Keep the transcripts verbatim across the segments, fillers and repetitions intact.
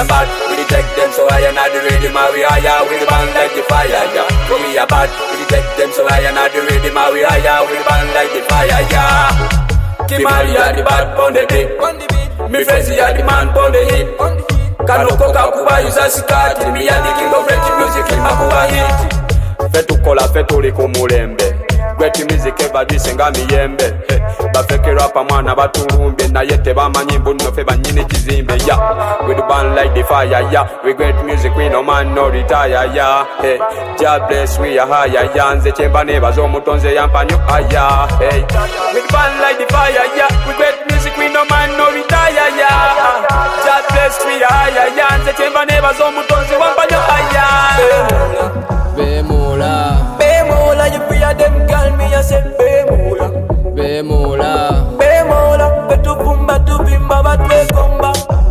a bad, we detect them so I am not the rhythm. We higher, we the band like the fire, yeah. So we a bad, we detect them so I am not the rhythm. We higher, we the band like the fire, yeah. Kimari a the bad on the beat, me Fezzy a the man on the hit. Kanoko kakuba yuza sikati, me a the king of reggae music in makuba hit. Fetu kola fetu liko mulembe, great music eba disenga miyembe. Bafeke rapa mwana batulumbe, na yete bamanyi mbuno fe banyine kizimbe, yeah. We the band like the fire, yeah. We great music, we no man no retire, yeah. Hey, God bless, we a higher, yeah. Nze chemba neba zo mutonze yampanyo, ah, yeah. Hey, we the band like the fire, yeah. We great music, we no man no retire, yeah. God bless, we a higher, yeah. Nze chemba neba zo mutonze yampanyo, ah, yeah. Bemola, Bemola, you free of them girl, me I say Bemola, Bemola, Bemola, betu pumba tu bimba batwe komba.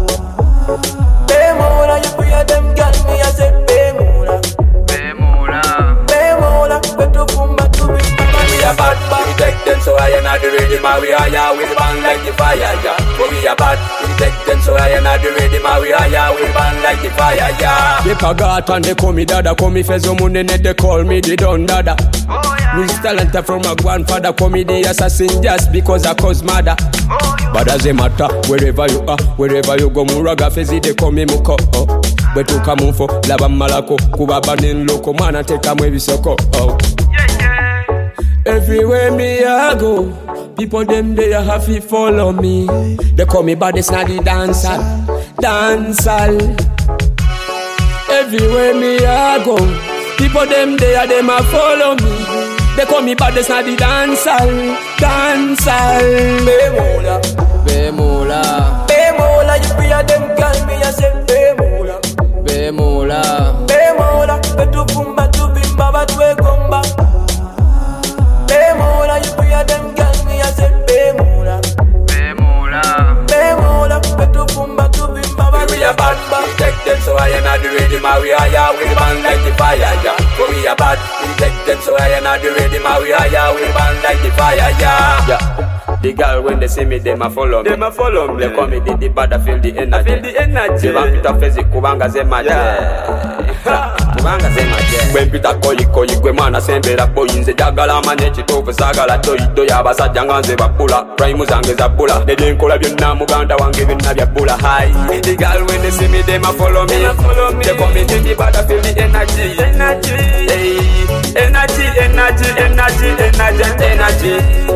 Bemola, you free of them girl, me I say Bemola, Bemola, Bemola, betu pumba tu bimba. We a bad, we detect them so I am not the rhythm. We higher, we the band like the fire, yeah. We a bad, we detect them so I am not the rhythm. We higher, we the band like the fire, yeah. They pagat and they call me dada, call me Fezzo Munene, they call me the Don Dada. oh yeah, Music talent from my grandfather, call me the assassin just because I cause murder. oh you, But as a matter, wherever you are, wherever you go, Muraga Fezzy, they call me Muko. Oh. But to come for Lava Malako, Kuba Banin Loco, man, take a movie soko. Oh. yeah yeah. Everywhere me I go, people them they have to follow me. They call me baddest na the dancer, dancer. Everywhere me I go, people them they are them a follow me. They call me baddest na the dancer, dancer. Bemola, Bemola, Bemola, you free of them girl, me I say Bemola, Bemola, Bemola, betu pumba tu bimba batwe komba. Bemola, you free of them girl, me I say Bemola, Bemola, Bemola, betu pumba tu bimba We a bad, we detect them so I am not the rhythm. We higher, we the band like the fire, yeah. We a bad, we detect them so I am not the rhythm. We higher, we the band like the fire, yeah. Yeah. The girl when they see me, they ma follow me. They ma follow me. They call me the the bad, I feel the energy. Feel the energy. They want Peter Fezzy, kubanga zema yeah. Kubanga zema yeah. When Peter koyi koyi gwe mana sembera boy nze jagala manye chitovu sagala toyi do yabasajja nga nze bakula prime zange za bula ne nkola byonna muganda wange binna bya bula high. The girl when they see me, they ma follow me. They call me the bad, I feel the energy. Energy, hey. Energy, energy, energy, energy, energy.